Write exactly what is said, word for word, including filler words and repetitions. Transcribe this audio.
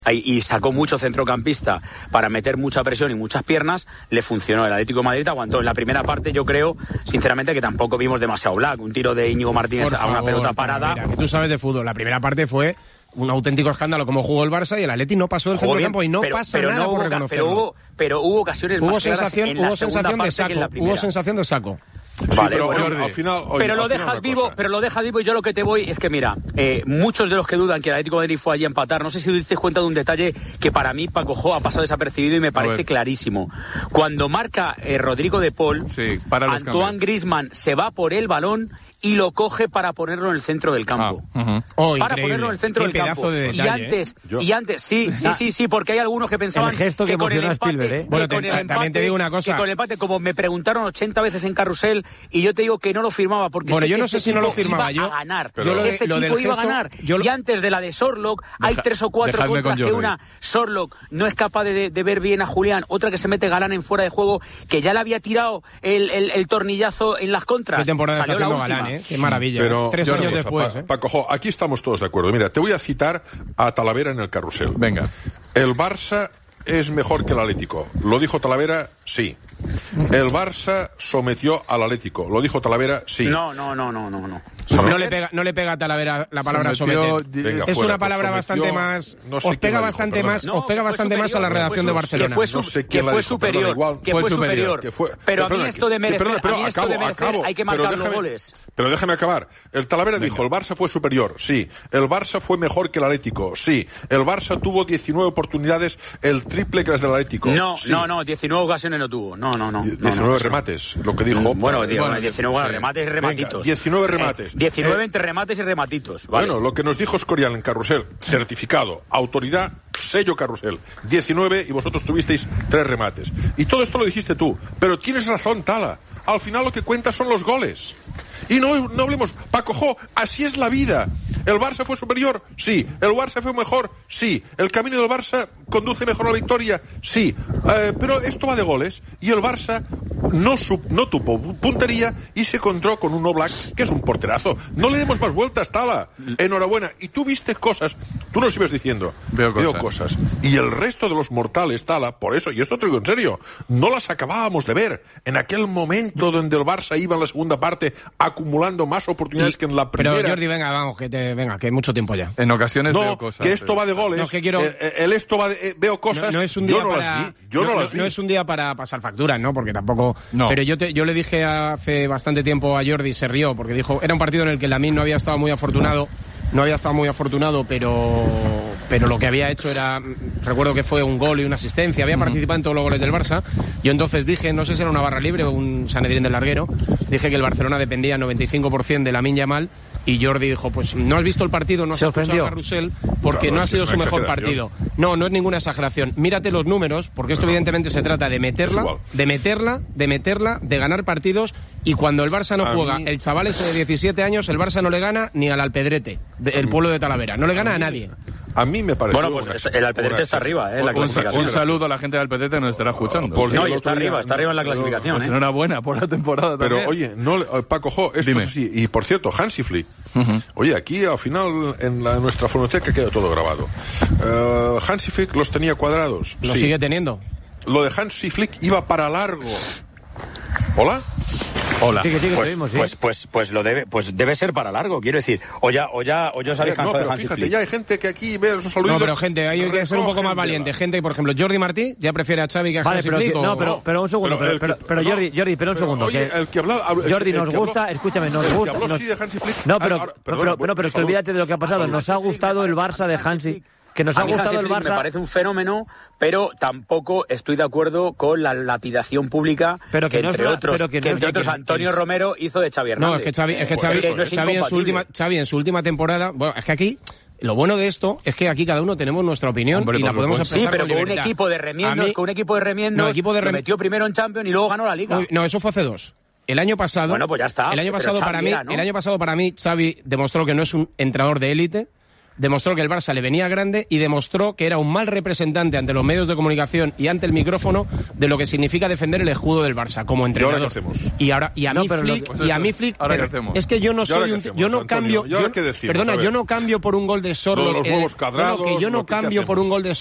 y sacó mucho centrocampista para meter mucha presión y muchas piernas, le funcionó. El Atlético de Madrid aguantó. En la primera parte yo creo, sinceramente, que tampoco vimos demasiado black. Un tiro de Íñigo Martínez Por a una favor, pelota parada. Mira, que tú sabes de fútbol. La primera parte fue un auténtico escándalo como jugó el Barça y el Atleti no pasó del centrocampo y no pero, pasa pero nada no hubo, por reconocerlo. Pero hubo, pero hubo ocasiones hubo más sensación, claras en hubo la segunda sensación de parte saco, que en la primera. Hubo sensación de saco. Sí, vale, pero bueno, Jordi, al final, oye, pero lo al final dejas una vivo, cosa. pero lo dejas vivo y yo lo que te voy es que mira, eh, muchos de los que dudan que el Atlético de Madrid fue allí a empatar, no sé si os diste cuenta de un detalle que para mí Paco Jo ha pasado desapercibido y me parece clarísimo. Cuando marca eh, Rodrigo de Paul, sí, para los Antoine cambios. Griezmann se va por el balón y lo coge para ponerlo en el centro del campo. Ah, uh-huh. oh, para increíble. ponerlo en el centro Qué del campo. de detalle, y antes, ¿eh? Yo... y antes, sí, sí, sí, sí, porque hay algunos que pensaban el gesto que, que con el empate, Spielberg, ¿eh? Bueno, que con te, el también empate, te digo una cosa. que con el empate, como me preguntaron ochenta veces en Carrusel, y yo te digo que no lo firmaba, porque bueno, sé yo que no este sé si no lo equipo firmaba iba yo. a ganar. Pero yo lo de, este lo equipo del iba gesto, a ganar. yo lo... Y antes de la de Sorlock, hay Deja, tres o cuatro contras que una Sorlock no es capaz de, de ver bien a Julián, otra que se mete Galán en fuera de juego, que ya le había tirado el, el, el tornillazo en las contras. Qué temporada Salió está la haciendo última. Galán, ¿eh? Qué maravilla. Pero, Tres yo años cosa, después, pa, ¿eh? Paco Jo, aquí estamos todos de acuerdo. Mira, te voy a citar a Talavera en el Carrusel. Venga. El Barça es mejor que el Atlético. ¿Lo dijo Talavera? Sí. El Barça sometió al Atlético. ¿Lo dijo Talavera? Sí. No, no, no, no, no, no. No, no le pega, no le pega a Talavera la palabra Sometió, someter. Venga, es fuera, una palabra pues bastante sometió, más. no sé os quién pega la dijo, bastante perdona. más, No, os pega que fue bastante más a la superior, redacción que de fue Barcelona. Que fue, su, No sé que quién la fue dijo, perdona, superior, igual. que Fue fue superior. superior. Que fue- pero a perdona, mí esto de que- merecer, perdona, pero a mí esto acabo, de merecer acabo, hay que pero marcar los déjame- goles. Pero déjame acabar. El Talavera dijo, el Barça fue superior, sí. El Barça fue mejor que el Atlético, sí. El Barça tuvo diecinueve oportunidades, el triple que las del Atlético. No, sí. no, no, diecinueve ocasiones no tuvo. No, no, no. Die- no, diecinueve no. remates, lo que dijo. Bueno, Opta. diecinueve, Bueno, diecinueve bueno, sí. remates y rematitos. Venga, diecinueve remates. Eh, diecinueve Eh, entre remates y rematitos. Vale. Bueno, lo que nos dijo Escorial en Carrusel, certificado, autoridad, sello Carrusel, diecinueve y vosotros tuvisteis tres remates. Y todo esto lo dijiste tú, pero tienes razón, Tala. Al final lo que cuenta son los goles. Y no, no hablemos, Paco Jo, así es la vida. ¿El Barça fue superior? Sí. ¿El Barça fue mejor? Sí. ¿El camino del Barça conduce mejor a la victoria? Sí. Eh, pero esto va de goles y el Barça no, sub, no tuvo puntería y se encontró con un Oblak que es un porterazo. No le demos más vueltas, Tala. Enhorabuena. Y tú viste cosas, tú nos ibas diciendo. Veo cosas. Veo cosas. Y el resto de los mortales, Tala, por eso, y esto te digo en serio, no las acabábamos de ver. En aquel momento donde el Barça iba en la segunda parte acumulando más oportunidades Y, que en la primera. Pero Jordi, venga, vamos, que te, venga, que hay mucho tiempo ya. En ocasiones No, veo cosas. que esto sí. va de goles. No, que quiero- Eh, eh, el esto va de, eh, veo cosas. No, no es un día yo no para, las vi. Yo no, las vi. no es un día para pasar facturas, ¿no? Porque tampoco. No. Pero yo te, yo le dije hace bastante tiempo a Jordi, se rió, porque dijo, era un partido en el que Lamine no había estado muy afortunado, no había estado muy afortunado, pero pero lo que había hecho era, recuerdo que fue un gol y una asistencia, había participado en todos los goles del Barça. Yo entonces dije, no sé si era una barra libre o un Sanedrín del larguero, dije que el Barcelona dependía noventa y cinco por ciento de Lamine Yamal. Y Jordi dijo, pues no has visto el partido, no has Se escuchado ofendió. a Carrusel porque Claro, no ha es que sido es su una mejor exageración. partido. No, no es ninguna exageración. Mírate los números, porque esto No, no. evidentemente se trata de Es meterla, igual. de meterla, de meterla, de ganar partidos, y cuando el Barça no A juega, mí- el chaval ese de diecisiete años, el Barça no le gana ni al Alpedrete, de- el pueblo de Talavera, no le gana a nadie. A mí me pareció. Bueno, pues una- es- el Alpedrete una está arriba, ¿eh? En la Un, sa- clasificación. un saludo a la gente del Alpedrete que nos estará escuchando. Porque No, el y otro está día- arriba, está arriba en la no, clasificación, Pues ¿eh? enhorabuena por la temporada Pero también. oye, no, le- eh, Paco Jo, esto Dime. es así. Y por cierto, Hansi Flick. Oye, aquí al final en la, nuestra fonoteca queda todo grabado. Eh, Hansi Flick los tenía cuadrados. Lo sí. sigue teniendo. Lo de Hansi Flick iba para largo. ¿Hola? Hola. Sí, que sí, que Pues, te oímos, sí. pues, pues, pues lo debe, pues debe ser para largo, quiero decir. O ya, o ya, o ya os habéis Eh, no, cansado pero de Hansi fíjate, Flick. ya hay gente que aquí ve esos saludos. No, pero gente, hay que ser un poco más valiente. Gente, por ejemplo, Jordi Martí ya prefiere a Xavi que a Vale, Hansi pero, Flick. que- o- no, pero, pero un segundo, Pero pero, el pero, que- pero no, Jordi, Jordi, pero un pero, segundo. oye, que el que hablaba- el- Jordi, el nos que habló- gusta, escúchame, nos el que gusta. habló nos- sí de Hansi Flick. No, pero, Ah, ahora, no, perdona, pero, bueno, no, pero es que salud. olvídate de lo que ha pasado. Nos ha gustado el Barça de Hansi, que nos ha A mí gustado Hansi el Flick me Barça. parece un fenómeno, pero tampoco estoy de acuerdo con la lapidación pública Pero que que, no es entre una- otros, pero que que no entre es- otros que- Antonio que- Romero hizo de Xavi Hernández. No, es que Xavi, es que Pues Xavi, es que no es Xavi en su incompatible. última, Xavi en su última temporada, bueno, es que aquí lo bueno de esto es que aquí cada uno tenemos nuestra opinión Hombre, y la por podemos supuesto. Sí, expresar pero con con un libertad. equipo de A remiendos, mí- con un equipo de remiendos, No, equipo de lo rem- metió primero en Champions y luego ganó la Liga. Uy, No, eso fue hace dos. El año pasado, Bueno, pues ya está, El año pero pasado Xavi para mí, era, ¿no? el año pasado para mí Xavi demostró que no es un entrenador de élite. demostró que el Barça le venía grande y demostró que era un mal representante ante los medios de comunicación y ante el micrófono de lo que significa defender el escudo del Barça como entrenador. ¿Y ahora qué hacemos? Y ahora y a No, mí pero lo Flick, que- y a mí Flick, ¿Ahora qué pero hacemos? es que yo no ¿Y ahora soy qué un, hacemos, yo no Antonio? cambio, ¿Y ahora yo- qué decimos? perdona, A ver. yo no cambio por un gol de Lo Sorloth. de los eh, huevos no, no, cadrados, que yo lo no que- ¿qué cambio por un hacemos? gol de